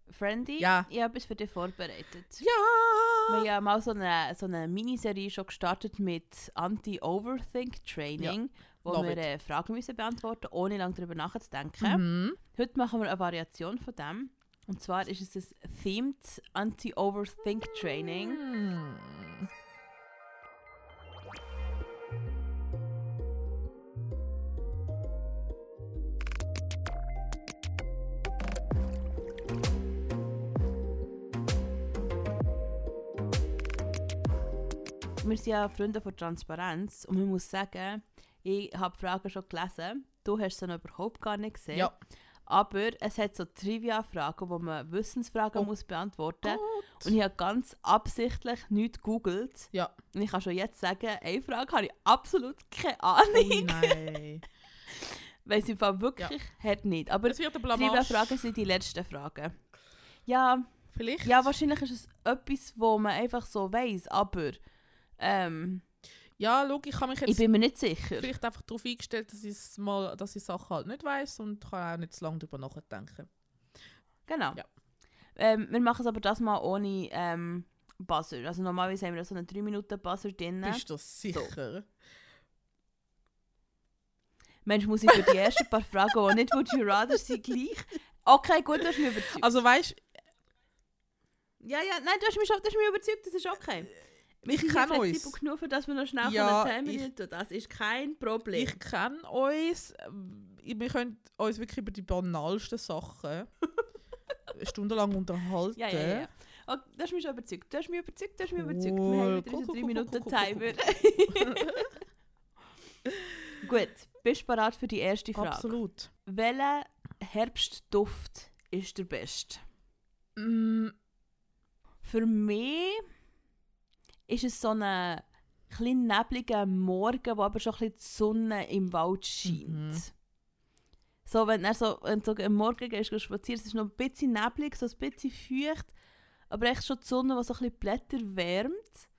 Friendly, Ja. ich habe etwas für dich vorbereitet. Ja! Wir haben ja mal so eine Miniserie schon gestartet mit Anti-Overthink-Training, wo Love wir Fragen müssen beantworten, ohne lange darüber nachzudenken. Mhm. Heute machen wir eine Variation von dem. Und zwar ist es das Themed Anti-Overthink-Training. Wir sind ja Freunde von Transparenz und man muss sagen, ich habe die Fragen schon gelesen, du hast sie noch überhaupt gar nicht gesehen. Ja. Aber es hat so Trivia-Fragen, wo man Wissensfragen muss beantworten muss. Gut. Und ich habe ganz absichtlich nichts gegoogelt. Ja. Und ich kann schon jetzt sagen, eine Frage habe ich absolut keine Ahnung. Nein. Weil sie im Fall wirklich hat nicht. Aber Es wird eine Blamage. Trivia-Fragen sind die letzten Fragen. Ja, Vielleicht? ja, wahrscheinlich ist es etwas, wo man einfach so weiss, aber Ja, schau, ich habe mich ich jetzt bin mir nicht sicher. vielleicht einfach darauf eingestellt, dass ich Sachen halt nicht weiss und kann auch nicht zu lange darüber nachdenken. Genau. Ja. Wir machen es aber das mal ohne Buzzer. Also normalerweise haben wir so einen 3-Minuten-Buzzer drin. Bist du sicher? Mensch, muss ich für die ersten paar Fragen, die nicht Would You Rather sind, gleich? Okay, gut, du hast mich überzeugt. Also weißt Ja, nein, du hast mich überzeugt, das ist okay. Wir ich sind kenne flexibel uns. genug, für dass wir noch schnell Ja, 10 Minuten tun. Das ist kein Problem. Ich kenne uns. Wir können uns wirklich über die banalsten Sachen stundenlang unterhalten. Ja. Oh, du hast mich schon überzeugt. Wir haben wieder Cool, unseren cool, 3-Minuten-Timer. Gut, bist du bereit für die erste Frage? Absolut. Welcher Herbstduft ist der beste? Für mich ist es so ein klein nebliger Morgen, wo aber schon ein bisschen die Sonne im Wald scheint. So, wenn du am Morgen gehst spazieren, es ist noch ein bisschen neblig, so ein bisschen feucht, aber echt schon die Sonne, die so ein bisschen die Blätter wärmt.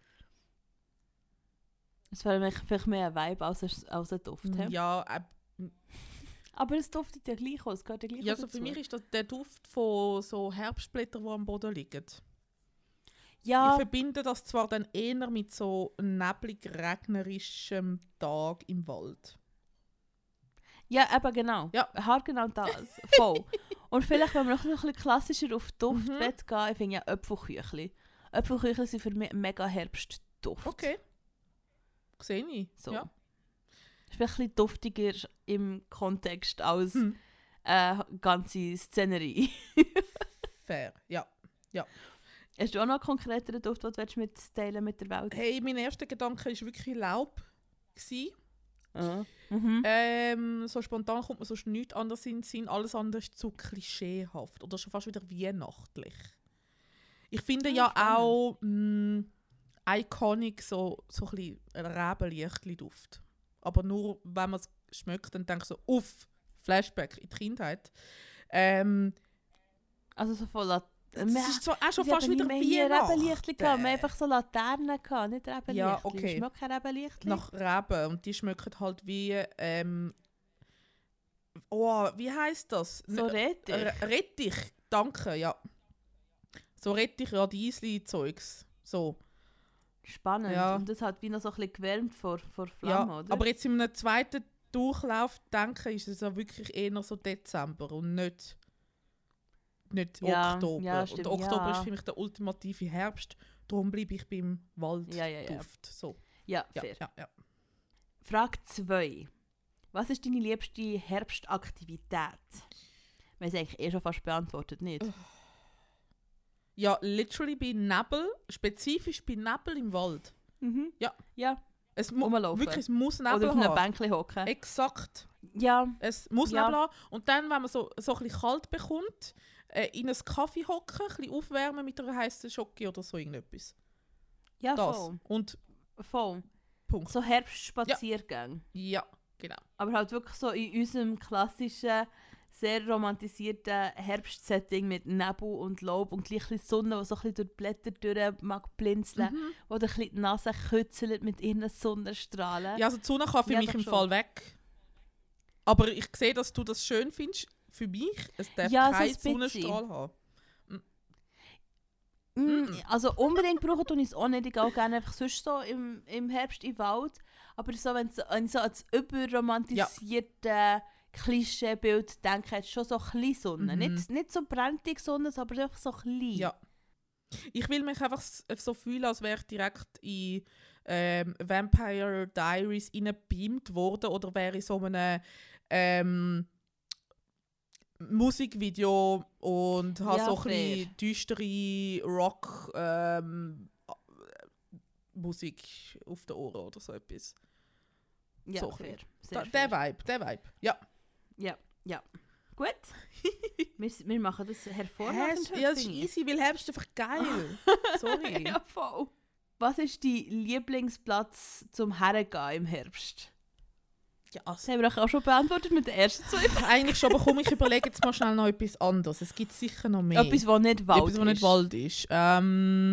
Das wäre vielleicht mehr ein Vibe als ein Duft. he? Ja, Aber es duftet ja gleich aus, es gehört ja gleich ja auch so dazu. für mich ist das der Duft von so Herbstblättern, die am Boden liegen. Ich Ja, verbinde das zwar dann eher mit so neblig-regnerischem Tag im Wald. ja, eben genau. Ja. Haargenau das. Voll. Und vielleicht, wenn wir noch ein bisschen klassischer auf Duft gehen, ich finde ja Äpfelküchli. Äpfelküchli sind für mich ein mega Herbstduft. Okay. Sehe ich. So. Ja. Ist vielleicht ein bisschen duftiger im Kontext als ganze Szenerie. Fair, ja. Hast du auch noch einen konkreteren Duft, den du mitteilen mit der Welt? Hey, mein erster Gedanke war wirklich Laub. Gewesen. So spontan kommt mir sonst nichts anderes in den Sinn. Alles andere ist zu klischeehaft oder schon fast wieder weihnachtlich. Ich finde ja spannend. auch iconic so ein bisschen Rebenlichtli-Duft. Aber nur, wenn man es schmeckt, dann denke ich so, uff, Flashback in die Kindheit. Also so voll Es ist so, auch schon wir fast haben wieder nie mehr Rebenlichtli gehabt. Wir haben Weihnachten. einfach so Laternen gehabt, nicht Rebenlichtli. Ja, okay. Schmeckt kein Rebenlichtli? Nach Reben. Und die schmecken halt wie, wie heisst das? So Rettich. Rettich, danke, ja. So Rettich, Radiesli-Zeugs. So. Spannend. Ja. Und das hat wie noch so ein bisschen gewärmt vor Ja, Flammen, oder? aber jetzt in einem zweiten Durchlauf denke ist es ja wirklich eher so Dezember und nicht Ja, Oktober. ja, und stimmt, Oktober ja. ist für mich der ultimative Herbst. Darum bleibe ich beim Waldduft. Ja. So. Ja, Ja, fair. ja. Frage 2. Was ist deine liebste Herbstaktivität? Wir haben es eigentlich schon fast beantwortet, nicht? Ja, literally bei Nebel, spezifisch bei Nebel im Wald. Mhm. Ja. Ja. Es Rumlaufen. wirklich, es muss Nebel Oder auf einem haben. Bänkchen hocken. Exakt. Ja. Es muss Ja. Nebel haben. Und dann, wenn man so ein bisschen kalt bekommt, in einen Kaffee hocken, ein bisschen aufwärmen mit einer heißen Schoki oder so irgendetwas. Ja, Das. voll. Und Voll. Punkt. So Herbstspaziergänge. Ja, genau. Aber halt wirklich so in unserem klassischen, sehr romantisierten Herbstsetting mit Nebel und Laub und gleich ein bisschen Sonne, die so ein bisschen durch die Blätter durch mag blinzeln, wo dann ein bisschen die Nase kützelt mit ihren Sonnenstrahlen. Ja, also die Sonne kann für Ja, mich doch im schon. Fall weg. Aber ich sehe, dass du das schön findest. Für mich, es darf Ja, so keinen ein bisschen. Sonnenstrahl haben. Also unbedingt brauchen tue ich es auch nicht. Ich gehe auch gerne einfach sonst so im Herbst in den Wald. Aber so, wenn ich so an das überromantisierte Klischeebild denke, hat es schon so ein bisschen Sonne. Nicht so brennende Sonne, aber einfach so klein. Ja. Ich will mich einfach so fühlen, als wäre ich direkt in Vampire Diaries reingebeamt worden oder wäre in so einem Musikvideo und habe so ein bisschen düstere Rock Musik auf den Ohren oder so etwas. Ja, so fair. Der Vibe. Ja. Gut. wir machen das hervorragend. Ja, das ist easy, weil Herbst ist einfach geil. Sorry. Ja, voll. Was ist dein Lieblingsplatz zum Hergehen im Herbst? Ja, das haben wir auch schon beantwortet mit den ersten 2. Eigentlich schon, aber komm, ich überlege jetzt mal schnell noch etwas anderes. Es gibt sicher noch mehr. Etwas, was nicht Wald ist. Ja,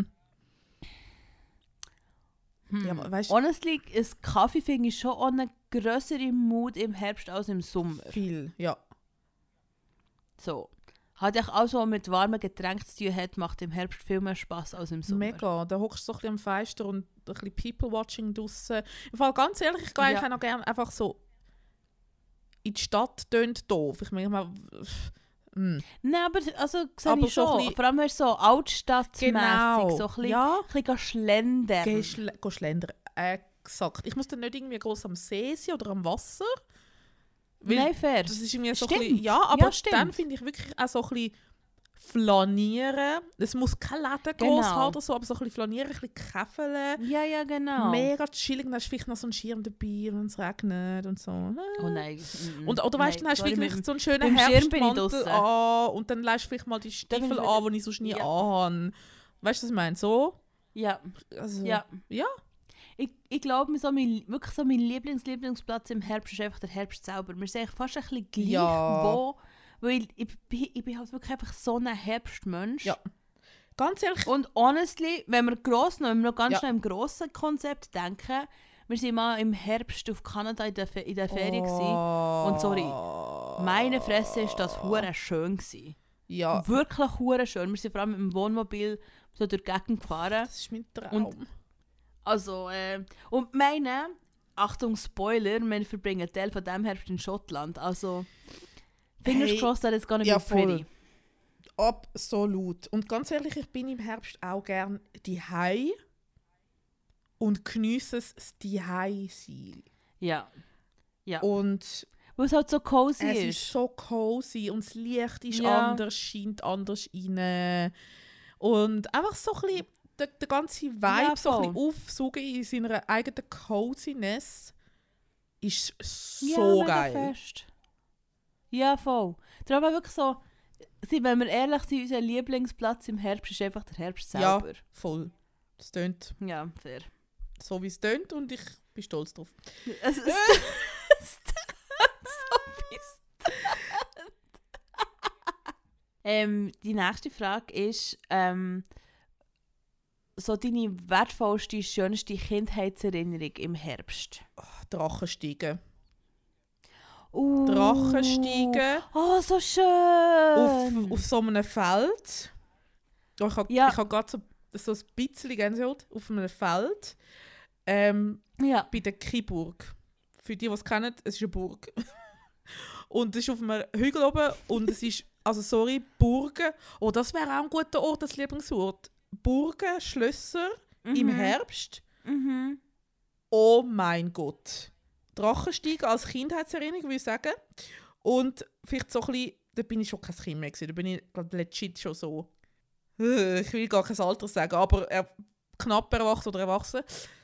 weißt, honestly, ein Kaffee finde ich schon auch eine grössere Mut im Herbst als im Sommer. Viel, ja. So. Hat auch so mit warmen Getränken zu tun hat, macht im Herbst viel mehr Spass als im Sommer. Mega. Da hockst du so ein bisschen am Fenster und ein bisschen People-Watching draussen. Im Fall ganz ehrlich, ich gehe eigentlich auch noch gerne einfach so in die Stadt, tönt doof. Ich meine mal... Nein, aber also sehe aber ich schon. so vor allem ist so altstadtmässig, genau. so ein bisschen schlendern. Schlendern, exakt. Ich muss dann nicht irgendwie groß am See sein oder am Wasser. Nein, fair. Das ist irgendwie so Stimmt. ein bisschen, ja, aber Ja, dann finde ich wirklich auch so ein bisschen flanieren. Es muss kein Läden groß haben oder so, aber so ein bisschen flanieren, ein bisschen käfeln. Ja, genau. Mega chillig, dann hast du vielleicht noch so einen Schirm dabei, wenn es regnet und so. Oh nein. Und, oder weißt du, dann hast du wirklich so einen schönen beim Schirm bin ich Herbstmantel draussen. an und dann lässt du vielleicht mal die Stiefel an, die ich sonst nie anhabe. Weißt du, was ich meine? So? Ja. Also, Ja. Ich glaube, wirklich so mein Lieblingsplatz im Herbst ist einfach der Herbst selber. Wir sind eigentlich fast ein bisschen gleich, weil ich bin halt wirklich einfach so ein Herbstmensch. Ja. Ganz ehrlich. Und honestly, wenn wir noch ganz schnell im grossen Konzept denken, wir waren mal im Herbst auf Kanada in der Ferien gewesen. Und sorry, meine Fresse ist das hure schön gewesen. Ja. Wirklich hure schön. Wir sind vor allem mit dem Wohnmobil so durch die Gegend gefahren. Das ist mein Traum. Und meine, Achtung Spoiler, wir verbringen einen Teil von diesem Herbst in Schottland. Also, fingers crossed that it's gonna be pretty. Absolut. Und ganz ehrlich, ich bin im Herbst auch gerne daheim und geniesse es, daheim sein. Ja. Und weil es halt so cozy ist. Es ist so cozy und das Licht ist anders, scheint anders rein. Und einfach so ein bisschen der ganze Vibe so ein bisschen aufsaugen in seiner eigenen Coziness ist so geil. Fest. Ja, voll. Darum wirklich so, wenn wir ehrlich sind, unser Lieblingsplatz im Herbst ist einfach der Herbst selber. Ja, voll. Das tönt. Ja, fair. So wie es tönt und ich bin stolz drauf. Es ist die nächste Frage ist, so deine wertvollste, schönste Kindheitserinnerung im Herbst? Drachensteigen. Drachensteigen. Oh, so schön! Auf so einem Feld. Ich habe gerade so ein bisschen Gänsehaut auf einem Feld. Bei der Kiburg. Für die es kennen, es ist eine Burg. Und es ist auf einem Hügel oben und es ist, also sorry, Burgen. Oh, das wäre auch ein guter Ort, das Lieblingsort. Burgen, Schlösser im Herbst. Oh mein Gott. Drachensteigen als Kindheitserinnerung, würde ich sagen. Und vielleicht so ein bisschen, da bin ich schon kein Kind mehr gewesen, da bin ich legit schon so, ich will gar kein Alter sagen, aber knapp erwachsen oder erwachsen.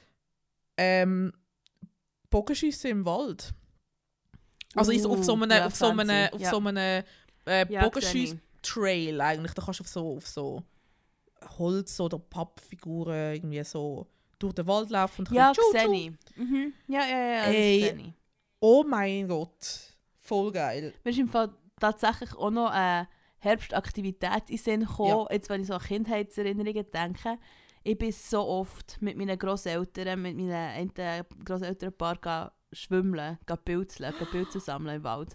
Bogenschiessen im Wald. Also auf so einem Bogenschieß-Trail eigentlich. Da kannst du auf so Holz- oder Pappfiguren irgendwie so durch den Wald laufen. Und ja, sehe ich. Ja, sehe ich. Oh mein Gott, voll geil. Mir ist im Fall tatsächlich auch noch eine Herbstaktivität in den Sinn gekommen, jetzt wenn ich so an Kindheitserinnerungen denke. Ich bin so oft mit meinen Grosseltern, mit meinen Grosselternpaar schwimmen, Pilze sammeln im Wald.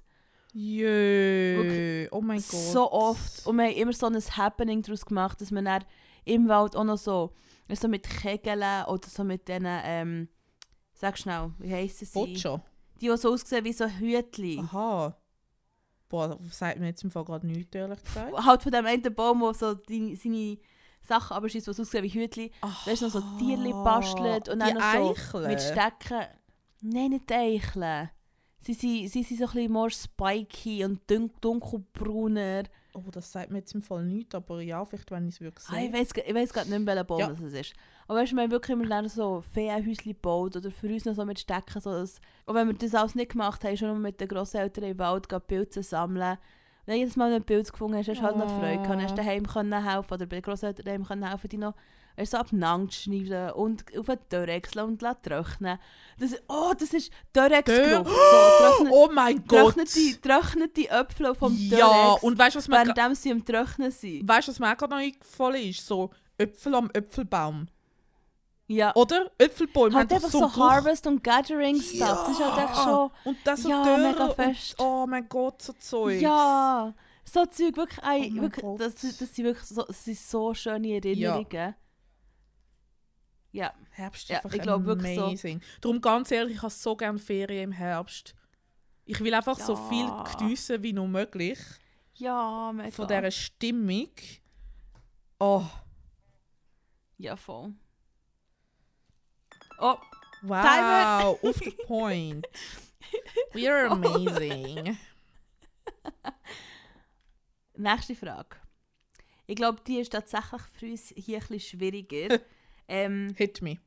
Jö, oh mein Gott. So oft. Und wir haben immer so ein Happening daraus gemacht, dass man dann im Wald auch noch so mit Kegeln oder so mit diesen, sag schnell, wie heissen sie? Boccia? Die so aussehen wie so Hütli. Aha. Boah, das sagt mir jetzt im Fall gerade nichts, ehrlich gesagt. Halt von dem einen Baum, der so seine Sachen abschießt, was aussieht wie Hütli. Da ist noch so Tierli bastelt und dann noch so mit Stecken. Nein, nicht Eicheln. Sie sind so ein bisschen more spiky und dunkelbrauner. Oh, das sagt mir jetzt im Fall nichts, aber ja, vielleicht wenn ich es wirklich sehe. Ich weiss gerade nicht mehr, welcher Baum das ist. Aber weißt du, wir haben wirklich immer so Feenhäuschen gebaut oder für uns noch so mit Stecken. So und wenn wir das alles nicht gemacht haben, schon mit den Grosseltern im Wald Pilze sammeln. Und jedes Mal, wenn du ein Pilz gefunden hast, hast du halt noch Freude gehabt. Hast du daheim helfen oder bei den Grosseltern daheim helfen, die noch so abeinander schneiden und auf den Dörrechsel und trocknen. Das ist Dörrechsgeruch. Oh mein Gott! Trocknete Äpfel vom Dörrex, ja, und weißt du, was mir während sie am Trocknen sind. Weißt du, was mir auch gerade noch eingefallen ist? So Äpfel am Äpfelbaum. Ja. Oder? Äpfelbäume halt einfach so Harvest- und Gathering-Stuff. Ja. Das ist halt echt schon... Und das so mega fest. Oh mein Gott, so Zeug. Ja, so Zeug, wirklich, Gott. das sind wirklich so schöne Erinnerungen. Ja. Herbst ist einfach ich glaub, amazing. So. Darum ganz ehrlich, ich habe so gerne Ferien im Herbst. Ich will einfach so viel geniessen wie nur möglich. Ja, mega. Von dieser Stimmung. Oh. Ja, voll. Oh, wow, Timer. Off the point. We are amazing. Nächste Frage. Ich glaube, die ist tatsächlich für uns hier ein bisschen schwieriger. Hit me.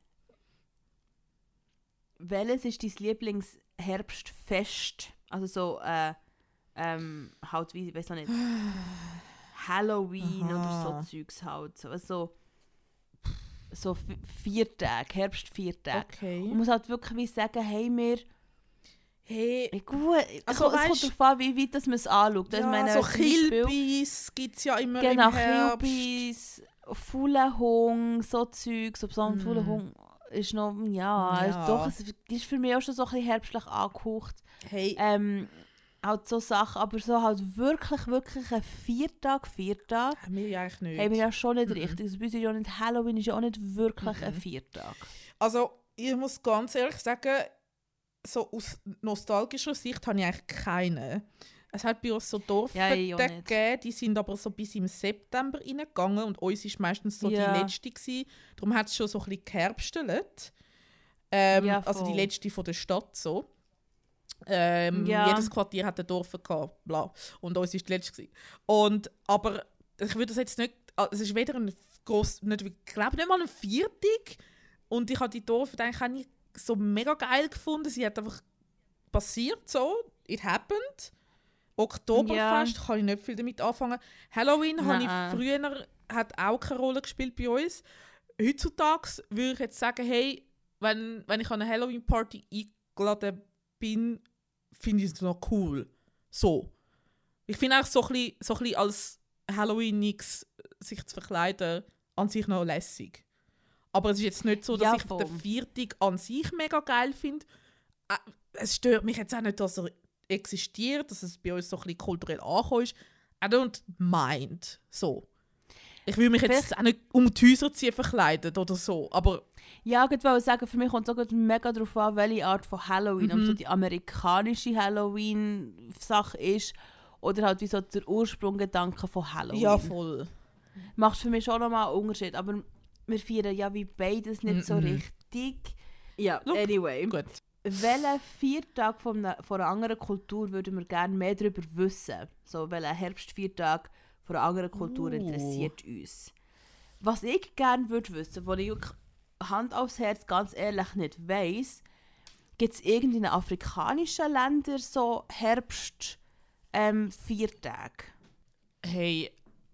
Welches ist dein Lieblingsherbstfest? Also so, halt wie, ich weiß noch nicht, Halloween oder so Zeugs halt. So 4 Tage, Herbst 4 Tage. Okay. Und muss halt wirklich wie sagen, gut, also es kommt darauf an, wie weit man es anschaut. Ja, meine, so Kilbis gibt es ja immer im Herbst. Genau, Kilbis, Fuhlenhung, so Zeug, so besonders Fuhlenhung ist noch, doch, es ist für mich auch schon so ein bisschen herbstlich angehaucht. Hey. Halt so Sachen, aber so halt wirklich ein 4 Tage. Haben wir ja eigentlich nicht. Haben wir ja schon nicht richtig. Also bei uns ist ja nicht Halloween, ist ja auch nicht wirklich ein 4 Tage. Also, ich muss ganz ehrlich sagen, so aus nostalgischer Sicht habe ich eigentlich keine. Es hat bei uns so Dorffeste gegeben, die sind aber so bis im September reingegangen und uns war meistens so die letzte gewesen. Darum hat es schon so ein bisschen geherbstelt. Also die letzte von der Stadt so. Jedes Quartier hatte ein Dorf gehabt, bla. Und uns war die letzte gewesen. Aber ich würde das jetzt nicht, es ist weder ein gross, ich glaube nicht mal ein Viertig. Und ich habe die Dorf eigentlich auch nicht so mega geil gefunden. Sie hat einfach passiert so, it happened. Oktoberfest kann ich nicht viel damit anfangen. Halloween habe ich früher, hat auch keine Rolle gespielt bei uns. Heutzutage würde ich jetzt sagen, hey, wenn ich an eine Halloween-Party eingeladen bin, finde ich es noch cool. So. Ich finde auch so ein bisschen als Halloween-Nix sich zu verkleiden an sich noch lässig. Aber es ist jetzt nicht so, dass ich den Viertag an sich mega geil finde. Es stört mich jetzt auch nicht, dass er existiert, dass es bei uns so ein bisschen kulturell angekommen ist. I don't mind. So. Ich will mich jetzt auch nicht um die Häuser ziehen verkleidet oder so, aber... Ja, ich wollte sagen, für mich kommt es auch mega darauf an, welche Art von Halloween, ob so die amerikanische Halloween-Sache ist oder halt wie so der Ursprunggedanke von Halloween. Ja, voll. Macht für mich schon nochmal einen Unterschied, aber wir feiern ja wie beides nicht so richtig. Ja, anyway. Gut. Welchen 4 Tage von einer anderen Kultur würden wir gerne mehr darüber wissen? So, welcher Herbst-4 von einer anderen Kultur interessiert uns? Was ich gerne würde wissen, was ich Hand aufs Herz ganz ehrlich nicht weiss, gibt es in afrikanischen Ländern so Herbst 4 Tage? Hey,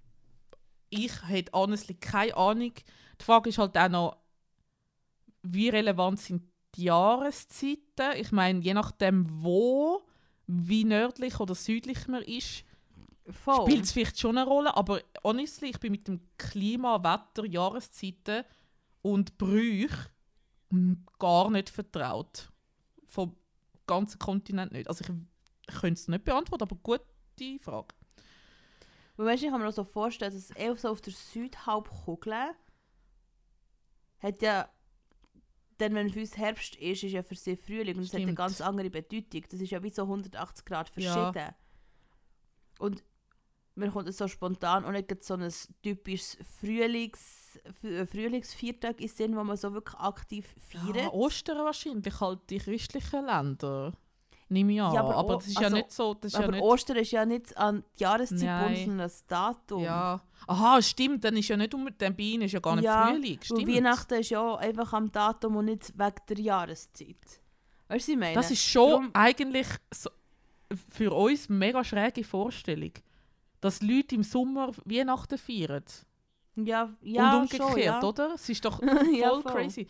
ich hätte honestly keine Ahnung. Die Frage ist halt auch noch, wie relevant sind die Jahreszeiten? Ich meine, je nachdem wo, wie nördlich oder südlich man ist, spielt es vielleicht schon eine Rolle. Aber honestly, ich bin mit dem Klima, Wetter, Jahreszeiten und Brüchen gar nicht vertraut. Vom ganzen Kontinent nicht. Also ich Ich könnte es nicht beantworten, aber gute Frage. Weißt du, ich kann mir auch so vorstellen, dass es so auf der Südhalbkugel hat ja, dann wenn für uns Herbst ist ja für sie Frühling und es hat eine ganz andere Bedeutung. Das ist ja wie so 180 Grad verschieden. Ja. Und mir kommt es so spontan und nicht so ein typisches Frühlingsviertag in Sinn, wo man so wirklich aktiv feiert. Ja, Ostern wahrscheinlich, halt die christlichen Länder. Nehme ich an. Ja, aber das ist ja nicht so... Das ist aber ja nicht... Ostern ist ja nicht an die Jahreszeit gebunden, sondern das Datum. Ja. Aha, stimmt. Dann ist ja nicht bei Ihnen ist ja gar nicht Frühling. Stimmt. Weihnachten ist ja einfach am Datum und nicht wegen der Jahreszeit. Weißt du, was ich meine? Das ist schon eigentlich so für uns eine mega schräge Vorstellung. Dass Leute im Sommer Weihnachten feiern. Ja, und umgekehrt, schon, ja. Oder? Es ist doch voll, ja, crazy.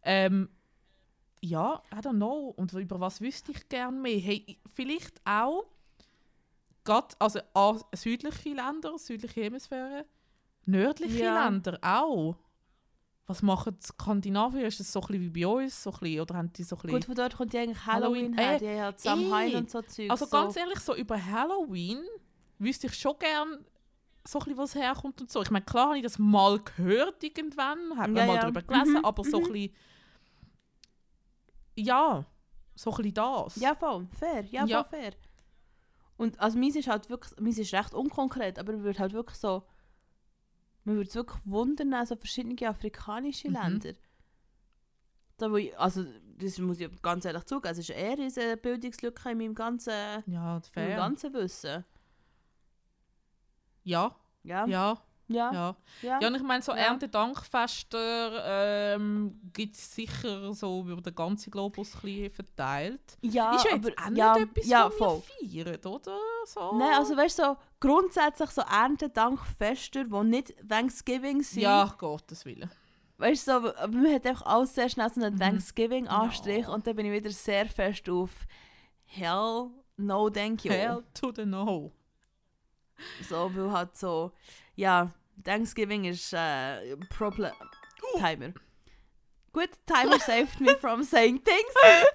Ja, I don't know. Und über was wüsste ich gerne mehr? Hey, vielleicht auch also südliche Länder, südliche Hemisphäre, nördliche Länder auch. Was machen die Skandinavier? Ist das so ein bisschen wie bei uns? So ein bisschen, oder haben die so ein bisschen... Gut, von dort kommt ja eigentlich Halloween her. Die haben Samhain und so Zeug. Also ganz ehrlich, so über Halloween wüsste ich schon gerne so ein bisschen, was herkommt und so. Ich meine, klar habe ich das mal gehört irgendwann, habe mal darüber gelesen, aber so ein bisschen... Ja, so ein bisschen das. Ja, voll. Fair. Ja, voll fair. Und also meins ist halt wirklich, meins ist recht unkonkret, aber man würde halt wirklich so, man würde es wirklich wundern, so verschiedene afrikanische Länder. Da, wo ich, also das muss ich ganz ehrlich zugeben, es ist eher eine Bildungslücke in meinem ganzen, Wissen. Ja. Ja, und ich meine, so Erntedankfester gibt es sicher so über den ganzen Globus verteilt. Ja, ist ja jetzt auch nicht etwas, was wir feiern, oder? So. Nein, also weißt du, so, grundsätzlich so Erntedankfester, die nicht Thanksgiving sind. Ja, Gottes Willen. Weißt du, so, man hat einfach alles sehr schnell so einen Thanksgiving-Anstrich und dann bin ich wieder sehr fest auf Hell, no thank you. Hell to the no. So, weil halt so... Ja, Thanksgiving ist Problem. Timer. Gut, Timer saved me from saying things.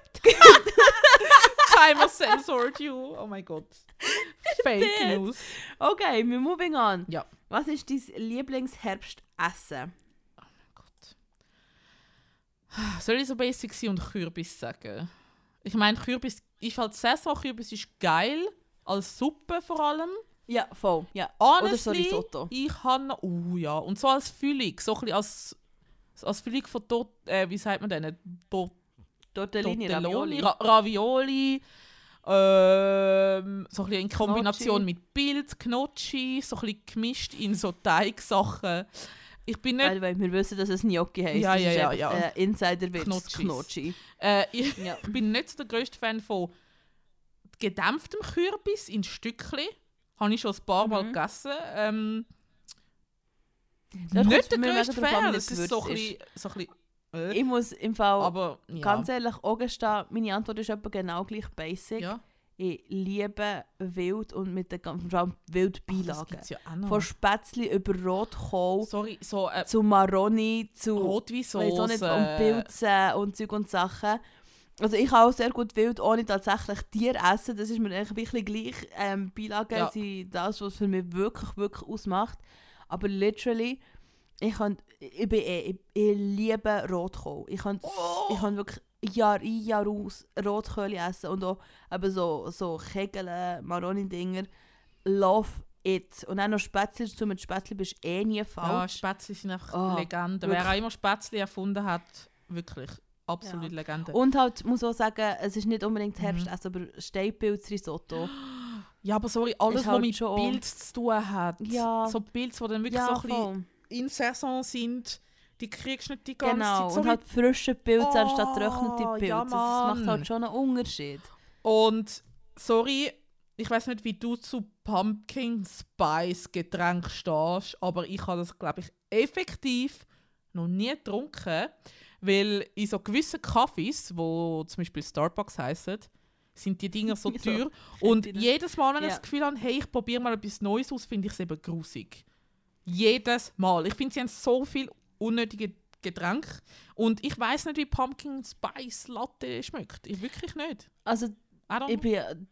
Timer censored you. Oh mein Gott. Fake News. Okay, we're moving on. Ja. Was ist dein Lieblingsherbstessen? Oh mein Gott. Soll ich so basic sein und Kürbis sagen? Ich meine, Kürbis, ich finde Saison-Kürbis ist geil. Als Suppe vor allem. Ja, voll. Ja. Honestly, oder so Risotto. Ich habe... ja. Und so als Füllung. So ein bisschen als Füllung von wie sagt man denn? Tortellini, Ravioli. So ein bisschen in Kombination mit Pilz, Gnocchi. So ein bisschen gemischt in so Teigsachen. Ich bin nicht... wir wissen, dass es Gnocchi heisst. Ja. Insider-Witz, Gnocchi. Ich bin nicht so der grösste Fan von gedämpftem Kürbis in Stückchen. Habe ich schon ein paar Mal gegessen. Nicht der grösste Fan, es ist so ein bisschen ich muss im Fall aber, ganz ehrlich auch gestehen, meine Antwort ist etwa genau gleich basic. Ja. Ich liebe Wild und mit den Wildbeilagen. Von Spätzli über Rotkohl zu Maroni, zu Rotweinsauce und Pilze und Zeug und Sachen. Also ich kann auch sehr gut Wild ohne tatsächlich Tier essen. Das ist mir eigentlich ein bisschen gleich. Beilagen sind das, was für mich wirklich, wirklich ausmacht. Aber literally, ich liebe Rotkohl. Ich kann wirklich Jahr ein, Jahr aus Rotkohl essen und auch eben so Kegel, Maroni-Dinger. Love it. Und auch noch Spätzle dazu. Mit Spätzle bist du eh nie falsch. Ja, Spätzle sind einfach Legende. Wer auch immer Spätzle erfunden hat, wirklich absolut Legende. Und halt, muss auch sagen, es ist nicht unbedingt Herbstessen, aber Steinpilz-Risotto. Ja, aber sorry, alles, was mit Pilz zu tun hat. Ja. So Pilze, die dann wirklich so ein bisschen in Saison sind, die kriegst du nicht die ganze Zeit. Genau, und halt frische Pilze anstatt trocknete Pilze. Ja, das macht halt schon einen Unterschied. Und, sorry, ich weiß nicht, wie du zu Pumpkin Spice Getränk stehst, aber ich habe das, glaube ich, effektiv noch nie getrunken, weil in so gewissen Kaffees, wo zum Beispiel Starbucks heissen, sind die Dinger so teuer. Und jedes Mal, wenn ich das Gefühl habe, hey, ich probiere mal etwas Neues aus, finde ich es eben grusig. Jedes Mal. Ich finde, sie haben so viel unnötige Getränke. Und ich weiss nicht, wie Pumpkin Spice Latte schmeckt. Ich wirklich nicht. Also,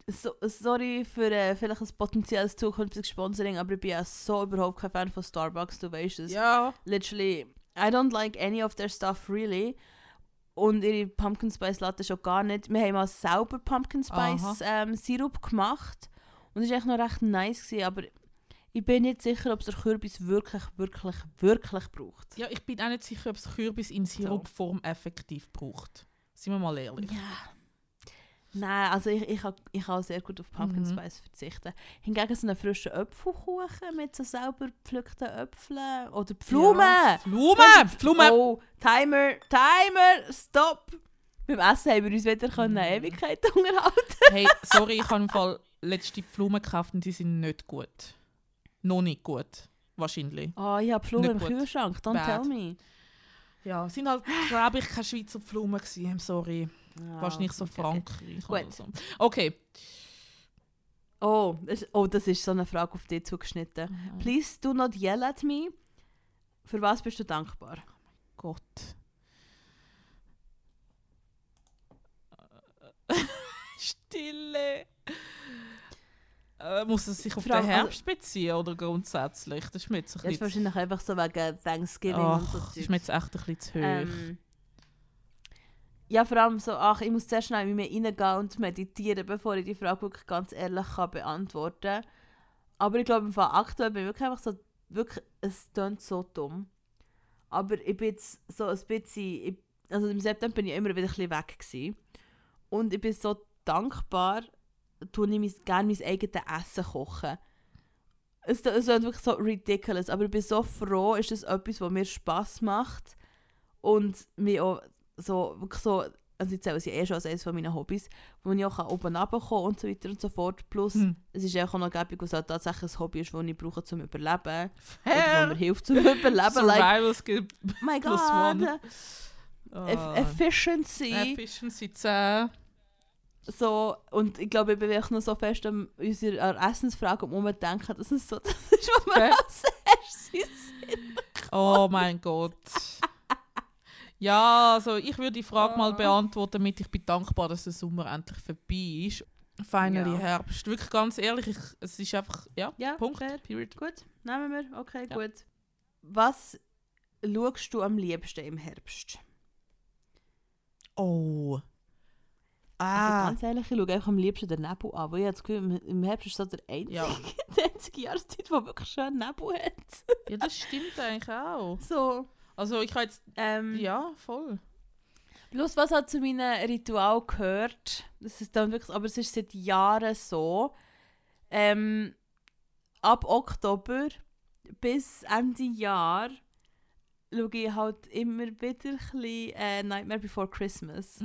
sorry für vielleicht ein potenzielles zukünftiges Sponsoring, aber ich bin ja so überhaupt kein Fan von Starbucks, du weißt es. Ja. Literally, I don't like any of their stuff really. Und ihre Pumpkin Spice Latte schon gar nicht. Wir haben mal selber Pumpkin Spice Sirup gemacht. Und es war echt noch recht nice gewesen, aber ich bin nicht sicher, ob es der Kürbis wirklich braucht. Ja, ich bin auch nicht sicher, ob es Kürbis in Sirupform effektiv braucht. Sind wir mal ehrlich. Ja. Nein, also ich kann sehr gut auf Pumpkin Spice verzichten. Hingegen so einen frischen Äpfelkuchen mit so selber gepflückten Äpfeln oder Blumen. Ja. Blumen! Oh, Timer, stopp! Beim Essen haben wir uns wieder eine Ewigkeit unterhalten. Hey, sorry, ich habe im Fall letzte Blumen gekauft und die sind nicht gut. Noch nicht gut, wahrscheinlich. Oh, ich habe Blumen im Kühlschrank, don't tell me. Ja, sind halt, glaube ich, keine Schweizer Blumen gewesen, sorry. Wahrscheinlich so Frankreich oder so. Okay. Oh, das ist so eine Frage auf dich zugeschnitten. Please do not yell at me. Für was bist du dankbar? Oh mein Gott. Stille. Muss es sich auf den Herbst beziehen oder grundsätzlich? Das ist mir jetzt ein bisschen... wahrscheinlich einfach so wegen Thanksgiving und so. Das ist mir jetzt echt ein bisschen zu hoch. Ja, vor allem so, ich muss zuerst schnell in mich reingehen und meditieren, bevor ich die Frage wirklich ganz ehrlich beantworten kann. Aber ich glaube, im Fall aktuell bin ich wirklich einfach so, wirklich, es klingt so dumm. Aber ich bin jetzt so ein bisschen, also im September bin ich immer wieder ein bisschen weg gewesen. Und ich bin so dankbar, tue ich gerne mein eigenes Essen kochen. Es ist wirklich so ridiculous, aber ich bin so froh, ist das etwas, was mir Spass macht und mir auch so, wirklich so, also ich zähle es ja schon als eines meiner Hobbys, wo ich auch oben runterkommen und so weiter und so fort. Plus, es ist auch noch gäbig, was halt tatsächlich ein Hobby ist, das ich brauche zum Überleben. Oder was mir hilft zum Überleben. Survival Skill my God. Efficiency 10. So, und ich glaube, ich bin wirklich noch so fest an unserer Essensfrage umdenken, dass es so das ist, was man als erstes sehen. Oh mein Gott. Ja, also ich würde die Frage mal beantworten, damit ich bin dankbar, dass der Sommer endlich vorbei ist. Finally Herbst. Wirklich ganz ehrlich, es ist einfach, Punkt. Fair. Period. Gut, nehmen wir. Okay, gut. Was schaust du am liebsten im Herbst? Oh. Also ganz ehrlich, ich schaue einfach am liebsten den Nebel an, weil ich habe das Gefühl, im Herbst ist so die einzige Jahreszeit, die wirklich schön Nebel hat. Ja, das stimmt eigentlich auch. So. Also ich habe jetzt, ja, voll. Plus, was halt zu meinem Ritual gehört, das ist dann wirklich, aber es ist seit Jahren so, ab Oktober bis Ende Jahr schaue ich halt immer wieder ein bisschen Nightmare Before Christmas.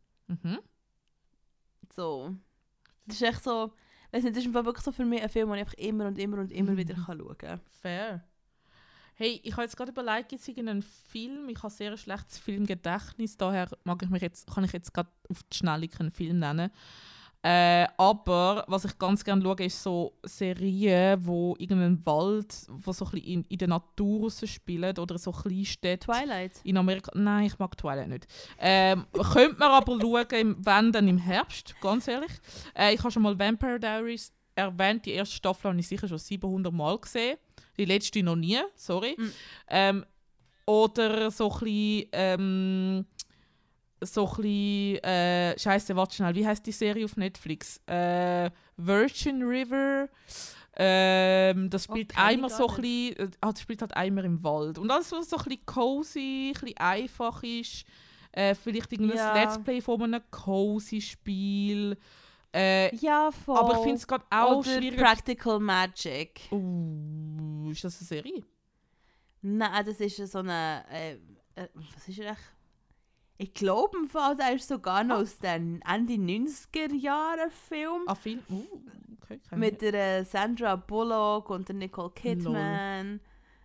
So. Das ist echt so, weiss nicht, das ist wirklich so für mich ein Film, den ich einfach immer wieder schauen kann. Fair. Hey, ich habe jetzt gerade überlegt, jetzt irgendeinen Film. Ich habe sehr ein schlechtes Filmgedächtnis, daher kann ich jetzt gerade auf die Schnelle einen Film nennen. Aber was ich ganz gerne schaue, ist so Serien, wo irgendein Wald, wo so ein bisschen in der Natur spielt oder so Kleinstädte. Twilight? In Amerika. Nein, ich mag Twilight nicht. Könnte man aber schauen, wenn dann im Herbst, ganz ehrlich. Ich habe schon mal Vampire Diaries erwähnt. Die erste Staffel habe ich sicher schon 700 Mal gesehen. Die letzte noch nie, sorry. Oder so ein bisschen, Scheiße, warte schnell, wie heisst die Serie auf Netflix? Virgin River. Das spielt einmal so ein bisschen, das spielt halt einmal im Wald. Und alles, was so ein bisschen cozy, ein bisschen einfach ist. Vielleicht irgendein Let's Play von einem cozy Spiel. Ja, voll. Aber ich finde es gerade auch oder schwierig. Practical Magic. Ist das eine Serie? Nein, das ist so eine... was ist echt? Ich glaube im Fall, der ist sogar noch aus den Ende 90er Jahren Film. Film? Okay. Mit der Sandra Bullock und der Nicole Kidman.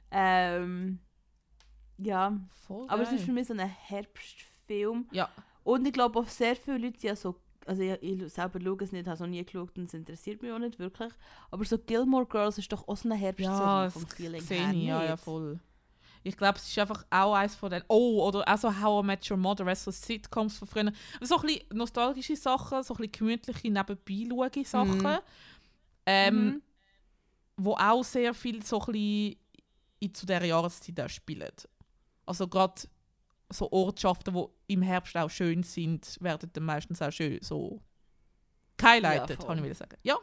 Ja, voll aber geil. Es ist für mich so ein Herbstfilm. Ja. Und ich glaube auch sehr viele Leute, die so... Also ich selber schaue es nicht, habe es noch nie geschaut und es interessiert mich auch nicht wirklich. Aber so Gilmore Girls ist doch auch so eine Herbstserie vom Feeling her. Ja, voll. Ich glaube, es ist einfach auch eines von den... Oh, oder auch so How I Met Your Mother, so Sitcoms von früher. So ein bisschen nostalgische Sachen, so ein bisschen gemütliche Nebenbei-Sachen. Wo auch sehr viel so ein bisschen zu dieser Jahreszeit auch spielen. Also gerade so Ortschaften, die im Herbst auch schön sind, werden dann meistens auch schön so gehighlightet, kann ich wieder sagen. Ja.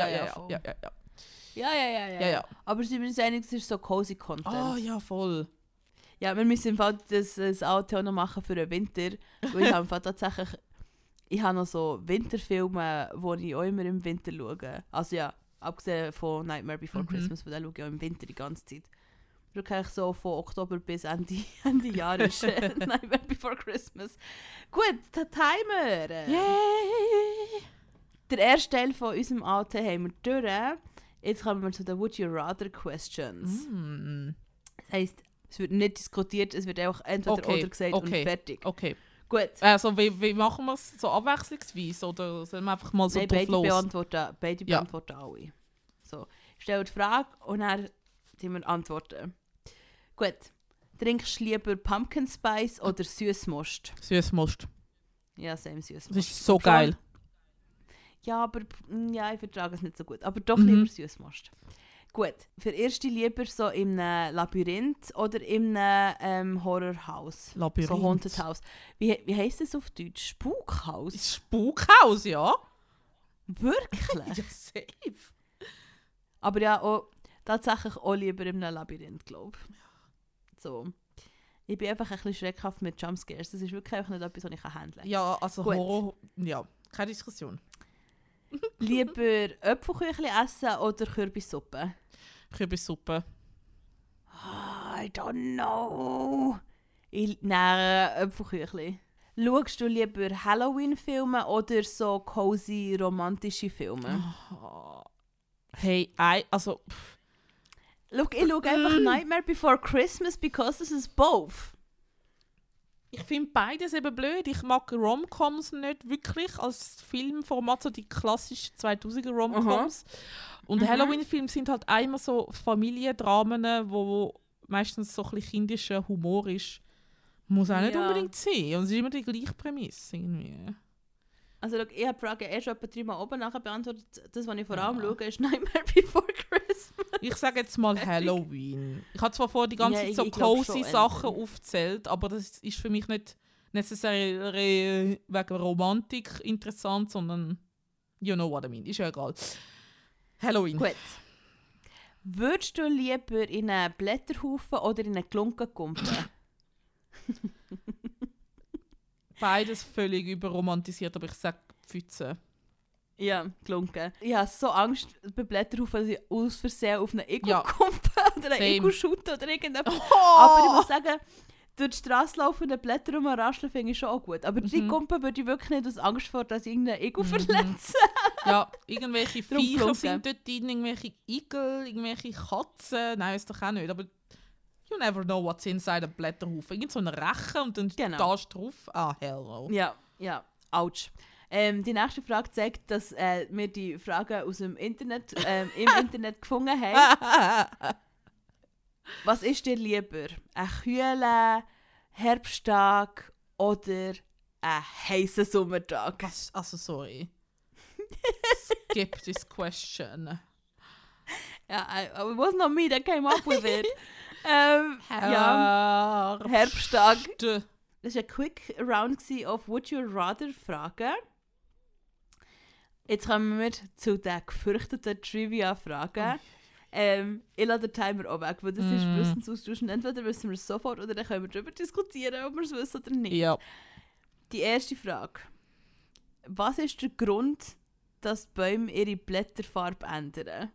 Ja. Aber sie müssen einig, es ist so cozy Content. Ah, ja, voll. Ja, wir müssen im Fall das Auto noch machen für den Winter. Weil ich habe tatsächlich... Ich habe noch so Winterfilme, die ich auch immer im Winter schaue. Also ja, abgesehen von Nightmare Before Christmas, weil den schaue ich auch im Winter die ganze Zeit. Wirklich so von Oktober bis Ende Jahr ist Nightmare Before Christmas. Gut, der Timer! Yay! Der erste Teil von unserem AT haben wir durch. Jetzt kommen wir zu den Would You Rather Questions. Das heisst, es wird nicht diskutiert, es wird einfach entweder oder gesagt und fertig. Okay. Gut. Also wie machen wir es? So abwechslungsweise? Oder sollen wir einfach mal so drauf los? Beide beantworten alle. So, ich stelle die Frage und dann wir antworten. Gut. Trinkst du lieber Pumpkin Spice oder Süßmost? Süßmost. Ja, same Süßmost. Das ist so geil. Ja, aber ich vertrage es nicht so gut. Aber doch lieber Süßmost. Gut. Verirrst du lieber so in einem Labyrinth oder in einem Horrorhaus? Labyrinth. So Haunted House. Wie heisst das auf Deutsch? Spukhaus? Spukhaus, ja. Wirklich? Ja, safe. Aber ja, tatsächlich auch lieber in einem Labyrinth, glaube ich. So. Ich bin einfach ein bisschen schreckhaft mit Jumpscares. Das ist wirklich einfach nicht etwas, was ich handeln kann. Ja, also Horror, ja, keine Diskussion. Lieber Äpfelküchli essen oder Kürbissuppe? Kürbissuppe. I don't know. Nein, Äpfelküchli. Schaust du lieber Halloween-Filme oder so cozy romantische Filme? Hey, also... Look, ich schaue einfach Nightmare Before Christmas because this is both. Ich finde beides eben blöd. Ich mag Rom-Coms nicht wirklich als Filmformat, so die klassischen 2000er Rom-Coms. Und Halloween-Filme sind halt einmal so Familiendramen, wo meistens so ein bisschen kindischer Humor ist. Muss auch nicht unbedingt sein. Und es ist immer die gleiche Prämisse irgendwie. Also look, ich habe die Frage erst etwa 3 Mal oben nachher beantwortet. Das, was ich vor allem schaue, ist Nightmare Before Christmas. Ich sage jetzt mal Halloween. Ich habe zwar vorher die ganze Zeit so cozy Sachen aufgezählt, aber das ist für mich nicht necessarily wegen Romantik interessant, sondern you know what I mean. Ist ja egal. Halloween. Gut. Würdest du lieber in einen Blätterhaufen oder in einen Klunken kumpen? Beides völlig überromantisiert, aber ich sage Pfütze. Ja, Klunken. Ich habe so Angst bei Blätterhaufen, dass ich aus Versehen auf einen Igel kumpe oder einen Igel shoote oder irgendetwas. Aber ich muss sagen, durch die Straße laufen und den Blätter rumrascheln finde ich schon auch gut. Aber die Kumpen würde ich wirklich nicht aus Angst vor, dass ich irgendeinen Igel verletze. Ja, irgendwelche Viecher sind dort drin, irgendwelche Igel, irgendwelche Katzen. Nein, ist doch auch nicht. Aber you never know what's inside a Blätterhaufen. Irgend so ein Rechen und dann stehst du drauf. Ah, hello. Ja, ouch. Die nächste Frage zeigt, dass wir die Fragen aus dem Internet, im Internet gefunden haben. Was ist dir lieber? Ein kühler Herbsttag oder ein heißer Sommertag? Was? Also, sorry. Skip this question. It was not me that came up with it. Ja, Herbsttag. Das war ein Quick Round of Would You Rather Fragen. Jetzt kommen wir zu den gefürchteten Trivia-Fragen. Ich lasse den Timer auch weg, weil das ist Wissensaustausch. Entweder wissen wir es sofort oder dann können wir darüber diskutieren, ob wir es wissen oder nicht. Ja. Die erste Frage. Was ist der Grund, dass Bäume ihre Blätterfarbe ändern?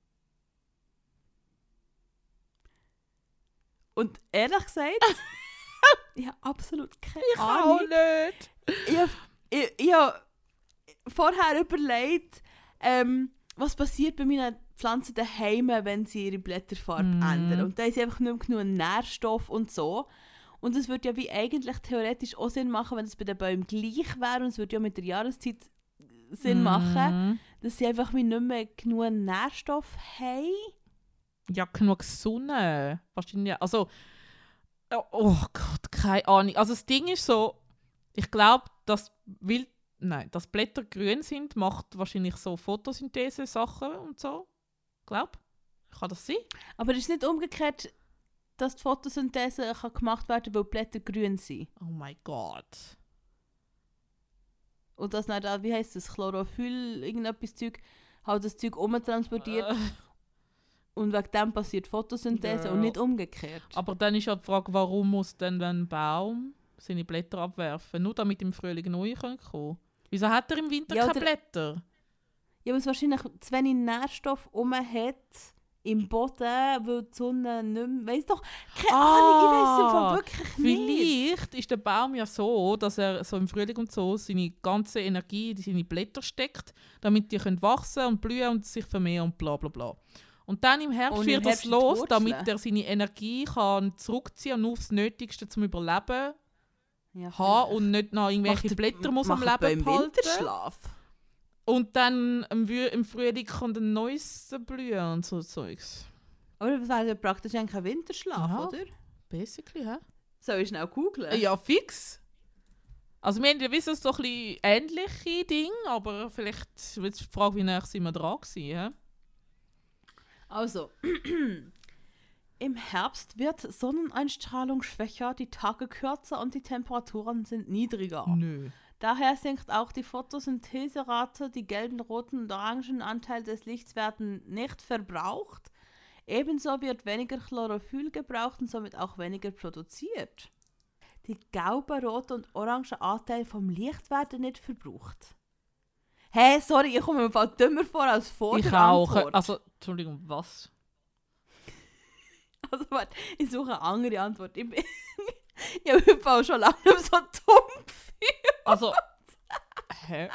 Und ehrlich gesagt, ich habe absolut keine Ahnung. Ich auch nicht. Ich habe vorher überlegt, was passiert bei meinen Pflanzen daheim, wenn sie ihre Blätterfarbe ändern. Und da ist einfach nicht mehr genug Nährstoff und so. Und es würde ja wie eigentlich theoretisch auch Sinn machen, wenn es bei den Bäumen gleich wäre. Und es würde ja mit der Jahreszeit Sinn machen, dass sie einfach wie nicht mehr genug Nährstoff haben. Ja, genug Sonne. Wahrscheinlich. Also, Oh Gott, keine Ahnung. Also das Ding ist so, ich glaube, dass Blätter grün sind, macht wahrscheinlich so Photosynthese-Sachen und so. Glaub. Kann das sein? Aber ist es nicht umgekehrt, dass die Photosynthese kann gemacht werden kann, weil die Blätter grün sind? Oh mein Gott. Und das nicht, wie heisst das, Chlorophyll, irgendetwas Zeug, halt das Zeug umtransportiert. Und wegen dem passiert Photosynthese und nicht umgekehrt. Aber dann ist ja die Frage, warum muss denn ein Baum seine Blätter abwerfen? Nur damit im Frühling neue kommen können? Wieso hat er im Winter keine Blätter? Ja, weil es wahrscheinlich zu wenig Nährstoff hat im Boden, weil die Sonne nicht mehr... Weiss doch, keine Ahnung, ich weiss einfach wirklich nicht. Vielleicht ist der Baum ja so, dass er so im Frühling und so seine ganze Energie in seine Blätter steckt, damit die können wachsen und blühen und sich vermehren und bla bla bla. Und dann im Herbst wird das los, damit er seine Energie kann zurückziehen und nur aufs Nötigste zum Überleben haben und nicht noch irgendwelche Blätter muss am Leben behalten. Winterschlaf. Und dann im Frühling kommt ein neues Blühen und so Zeugs. Aber das wäre ja praktisch eigentlich ein Winterschlaf, oder? Basically, hä? Soll ich schnell googeln? Ja, fix. Also wir wissen es doch ein bisschen ähnliche Dinge, aber vielleicht wird die Frage, wie nah sind wir dran gewesen, hä? Also, im Herbst wird Sonneneinstrahlung schwächer, die Tage kürzer und die Temperaturen sind niedriger. Nö. Daher sinkt auch die Photosyntheserate, die gelben, roten und orangen Anteil des Lichts werden nicht verbraucht. Ebenso wird weniger Chlorophyll gebraucht und somit auch weniger produziert. Die gelben, roten und orangen Anteile vom Licht werden nicht verbraucht. Hey, sorry, ich komme mir voll dümmer vor als vor der Antwort. Also, Entschuldigung, was? Also, warte, ich suche eine andere Antwort. Ich habe auch schon lange so dumm gefühlt. Also, hä?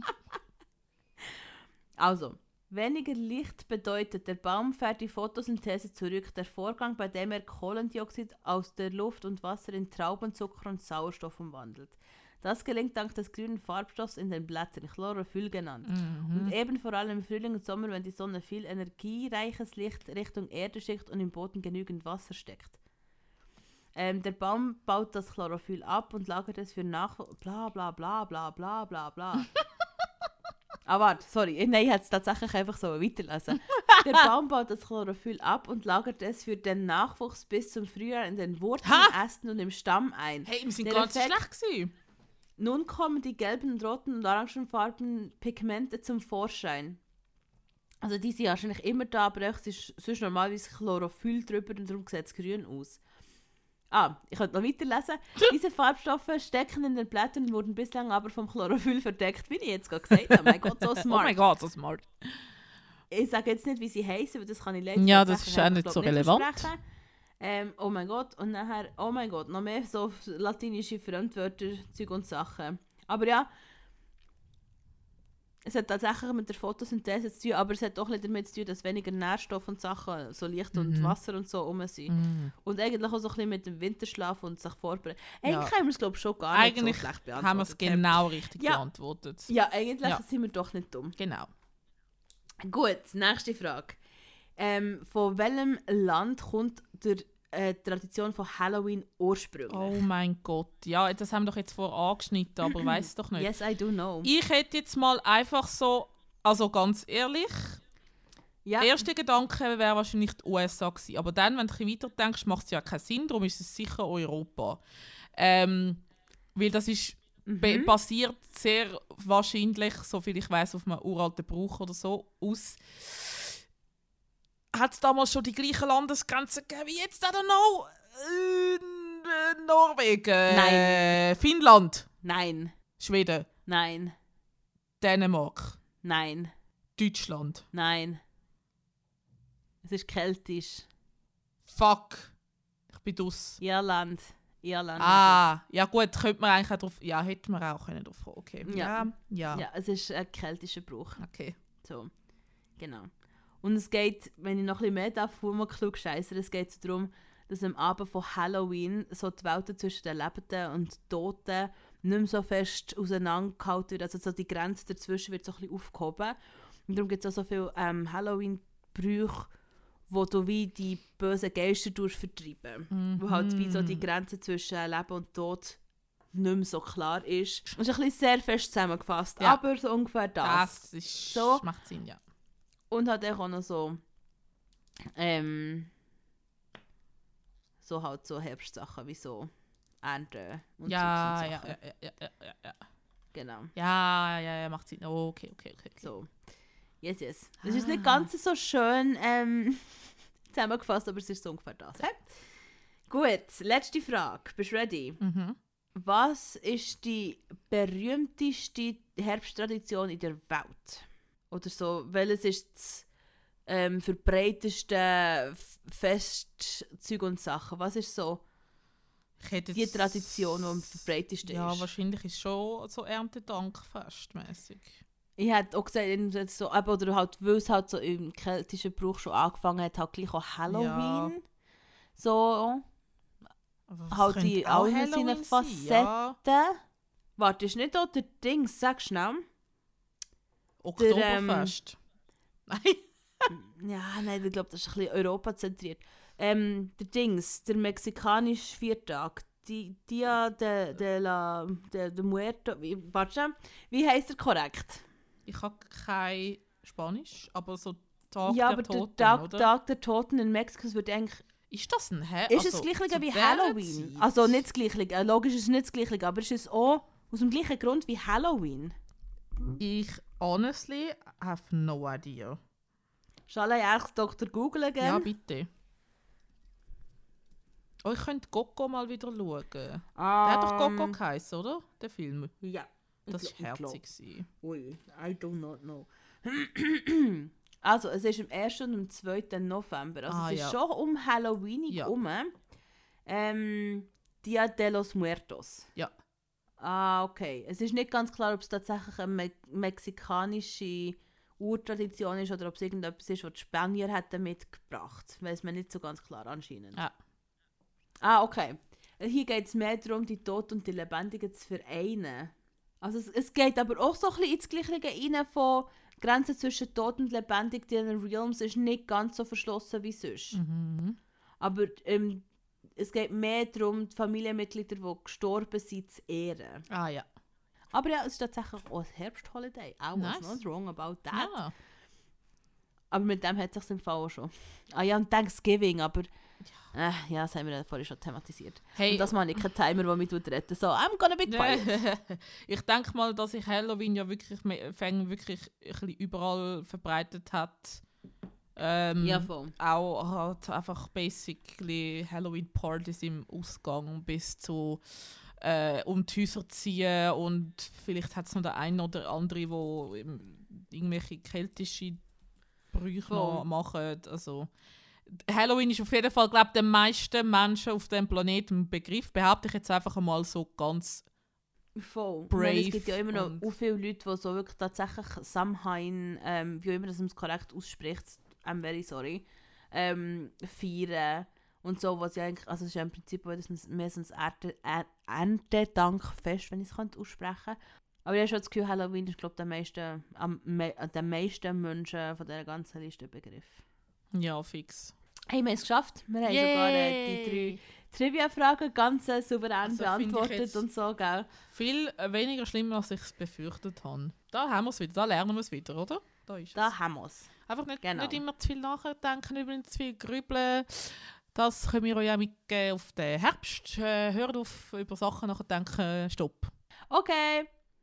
Also, weniger Licht bedeutet, der Baum fährt die Photosynthese zurück. Der Vorgang, bei dem er Kohlendioxid aus der Luft und Wasser in Traubenzucker und Sauerstoff umwandelt. Das gelingt dank des grünen Farbstoffs in den Blättern, Chlorophyll genannt. Und eben vor allem im Frühling und Sommer, wenn die Sonne viel energiereiches Licht Richtung Erde schickt und im Boden genügend Wasser steckt. Der Baum baut das Chlorophyll ab und lagert es für bla bla bla bla bla bla bla. Ah, warte, sorry. Nein, ich hätte es tatsächlich einfach so weiterlesen. Der Baum baut das Chlorophyll ab und lagert es für den Nachwuchs bis zum Frühjahr in den Wurzeln, Ästen und im Stamm ein. Hey, wir sind ganz schlecht gewesen. Nun kommen die gelben, roten und orangenfarbenen Pigmente zum Vorschein. Also die sind wahrscheinlich immer da, aber es ist sonst normalerweise Chlorophyll drüber und darum sieht es grün aus. Ich könnte noch weiterlesen. Diese Farbstoffe stecken in den Blättern und wurden bislang aber vom Chlorophyll verdeckt, wie ich jetzt gerade gesagt habe. Mein Gott, so smart. Oh mein Gott, so smart. Ich sage jetzt nicht, wie sie heißen, weil das kann ich leider das ist auch nicht so relevant. Oh mein Gott, und nachher, oh mein Gott, noch mehr so latinische Fremdwörter, Zeug und Sachen. Aber ja, es hat tatsächlich mit der Photosynthese zu tun, aber es hat auch damit zu tun, dass weniger Nährstoffe und Sachen, so Licht und Wasser und so rum sind. Und eigentlich auch so ein bisschen mit dem Winterschlaf und sich vorbereiten. Eigentlich haben wir es, glaube ich, schon gar nicht so schlecht beantwortet. Haben wir es genau richtig beantwortet. Ja, eigentlich sind wir doch nicht dumm. Genau. Gut, nächste Frage. Von welchem Land kommt die Tradition von Halloween ursprünglich? Oh mein Gott, ja, das haben wir doch jetzt vorher angeschnitten, aber weiss doch nicht. Yes, I do know. Ich hätte jetzt mal einfach so, also ganz ehrlich, der erste Gedanke wäre wahrscheinlich die USA gewesen. Aber dann, wenn du ein bisschen weiter denkst, macht es ja keinen Sinn, darum ist es sicher Europa. Weil das ist basiert sehr wahrscheinlich, soviel ich weiss, auf einem uralten Brauch oder so aus. Hat es damals schon die gleichen Landesgrenzen gegeben wie jetzt, I don't know, Norwegen? Nein. Finnland? Nein. Schweden? Nein. Dänemark? Nein. Deutschland? Nein. Es ist keltisch. Fuck. Ich bin draus. Irland. Ja gut, könnte man eigentlich auch drauf... Ja, hätte man auch können drauf kommen. Okay. Ja, es ist ein keltischer Brauch. Okay. So, genau. Und es geht, wenn ich noch ein bisschen mehr darf, wo man klug scheisser, es geht so darum, dass am Abend von Halloween so die Welten zwischen den Lebenden und Toten nicht mehr so fest auseinandergehalten wird. Also so die Grenze dazwischen wird so ein bisschen aufgehoben. Und darum gibt es auch so viele Halloween-Brüche, wo du wie die bösen Geister vertreiben. Wo halt wie so die Grenze zwischen Leben und Tod nicht mehr so klar ist. Das ist ein bisschen sehr fest zusammengefasst, aber so ungefähr das. Das ist, so. Macht Sinn, ja. Und hat auch noch so so halt so Herbstsachen wie so Ernte und ja, so ja. Genau. Ja, macht Sinn. Oh, okay. So. Yes. Das ist nicht ganz so schön zusammengefasst, aber es ist so ungefähr das. Hey? Gut, letzte Frage. Bist du ready? Mhm. Was ist die berühmteste Herbsttradition in der Welt? Oder so, welches ist das verbreiteste Festzeug und Sachen? Was ist so die Tradition, die am verbreitesten ist? Ja, wahrscheinlich ist es schon so Erntedankfestmäßig. Ich hätte auch gesagt, so, oder halt, weil es halt so im keltischen Brauch schon angefangen hat, halt gleich auch Halloween. Ja. So. Halt in allen seinen Facetten. Ja. Warte, ist nicht auch der Dings, sag schnell. Oktoberfest. Nein, ich glaube, das ist ein bisschen europazentriert. Der Dings, der mexikanische Viertag. Dia de Muerto. Warte, wie heisst er korrekt? Ich habe kein Spanisch, aber so Tag der Toten, der Tag der Toten in Mexiko wird eigentlich... Ist das ein Ist es das Gleiche wie Halloween? Zeit? Also nicht das Gleiche, logisch ist es nicht das Gleiche, aber ist es auch aus dem gleichen Grund wie Halloween? Ich honestly have no idea. Soll ich eigentlich Dr. Google gehen? Ja, bitte. Oh, ich könnte Coco mal wieder schauen. Der hat doch Coco geheißen, oder? Der Film. Ja. Das war herzig. Ui, I do not know. Also, es ist am 1. und am 2. November. Also es ist schon um Halloween herum. Dia de los Muertos. Ja. Okay. Es ist nicht ganz klar, ob es tatsächlich eine mexikanische Urtradition ist oder ob es irgendetwas ist, was die Spanier hätten mitgebracht. Weiß man nicht so ganz klar anscheinend. Ja. Okay. Hier geht es mehr darum, die Toten und die Lebendigen zu vereinen. Also es geht aber auch so ein bisschen ins Gleiche rein von Grenzen zwischen Tod und Lebendig. Die Realms ist nicht ganz so verschlossen wie sonst. Mhm. Aber es geht mehr darum, die Familienmitglieder, die gestorben sind, zu ehren. Ja. Aber ja, es ist tatsächlich auch ein Herbstholiday. I was not wrong about that. Ja. Aber mit dem hat es sich im Fall auch schon. Ja, und Thanksgiving, aber... Ja, das haben wir ja vorhin schon thematisiert. Hey. Und das meine ich kein Timer, der mich retten. So, I'm gonna be quiet. Ich denke mal, dass sich Halloween ja wirklich ein bisschen überall verbreitet hat. Ja, voll. Auch halt einfach basically Halloween-Partys im Ausgang bis zu um die Häuser ziehen und vielleicht hat es noch der eine oder andere, der irgendwelche keltische Brüche noch machen. Also, Halloween ist auf jeden Fall, glaube ich, den meisten Menschen auf dem Planeten ein Begriff. Behaupte ich jetzt einfach einmal so ganz voll. Brave. Es gibt ja immer noch so viele Leute, die so wirklich tatsächlich Samhain, wie immer das man es korrekt ausspricht, I'm very sorry, feiern und so, was ja eigentlich, also es ist ja im Prinzip mehr so ein Erntedankfest, wenn ich es aussprechen kann. Aber ich habe schon das Gefühl, Halloween ist, glaube ich, den meisten Menschen von dieser ganzen Liste Begriff. Ja, fix. Hey, wir haben es geschafft. Wir haben sogar die 3 Trivia-Fragen ganz souverän beantwortet und so, gell? Viel weniger schlimm, als ich es befürchtet habe. Da haben wir es wieder, da lernen wir es wieder, oder? Da haben wir es. Einfach nicht immer zu viel nachdenken, nicht zu viel grübeln. Das können wir euch auch mitgeben auf den Herbst. Hört auf, über Sachen nachdenken, stopp. Okay.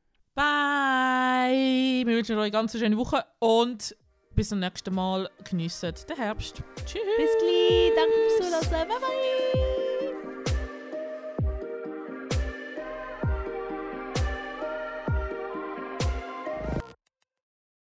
Bye! Wir wünschen euch eine ganz schöne Woche und bis zum nächsten Mal. Geniessen den Herbst. Tschüss! Bis gleich! Danke fürs Zuhören. Bye bye!